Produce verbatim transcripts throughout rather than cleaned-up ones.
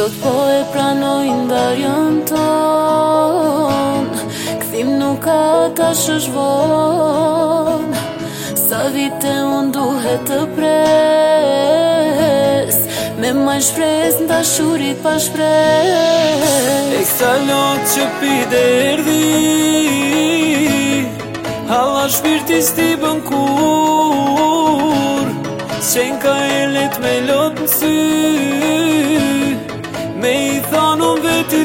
Sot po e pranoj ndarjen ton, kthim nuk ka tash është von. Sa vite unë duhet të pres, me ma shpres në dashurit pa shpres. E kësa lot që pi derdi, halla shpirti s'ti bën kur, qenë ka e let me lot në sy, me i thonë unë vetit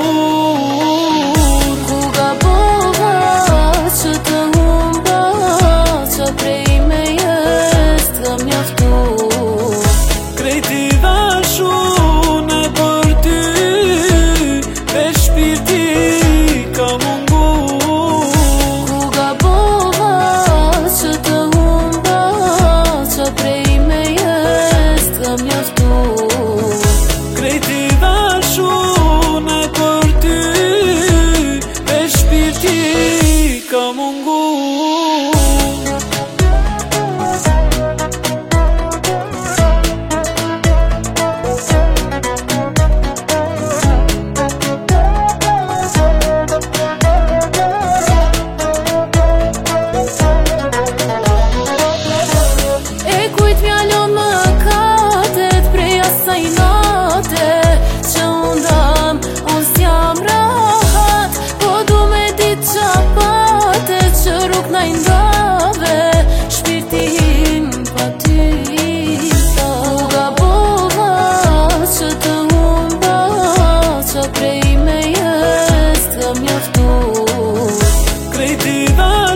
bur. Ku gabova që të humba, që prej me jes të mjaftu. Krejti dashune për ty, me shpirti ka mungu. Ku gabova që të humba, që prej me jes të mjaftu. Krejti dashune për ty, me shpirti ka mungu. Krejti